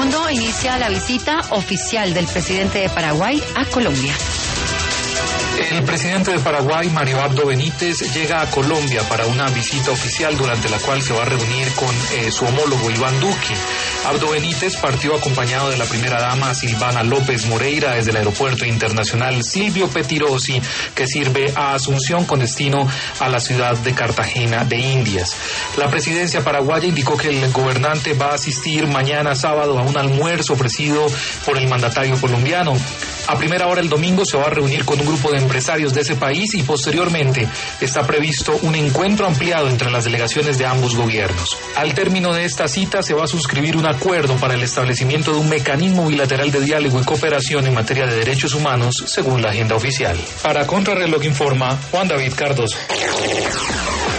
mundo inicia la visita oficial del presidente de Paraguay a Colombia. El presidente de Paraguay, Mario Abdo Benítez, llega a Colombia para una visita oficial durante la cual se va a reunir con su homólogo Iván Duque. Abdo Benítez partió acompañado de la primera dama Silvana López Moreira desde el aeropuerto internacional Silvio Pettirossi, que sirve a Asunción con destino a la ciudad de Cartagena de Indias. La presidencia paraguaya indicó que el gobernante va a asistir mañana sábado a un almuerzo ofrecido por el mandatario colombiano. A primera hora el domingo se va a reunir con un grupo de empresarios de ese país y posteriormente está previsto un encuentro ampliado entre las delegaciones de ambos gobiernos. Al término de esta cita se va a suscribir un acuerdo para el establecimiento de un mecanismo bilateral de diálogo y cooperación en materia de derechos humanos, según la agenda oficial. Para Contrarreloj informa Juan David Cardoso.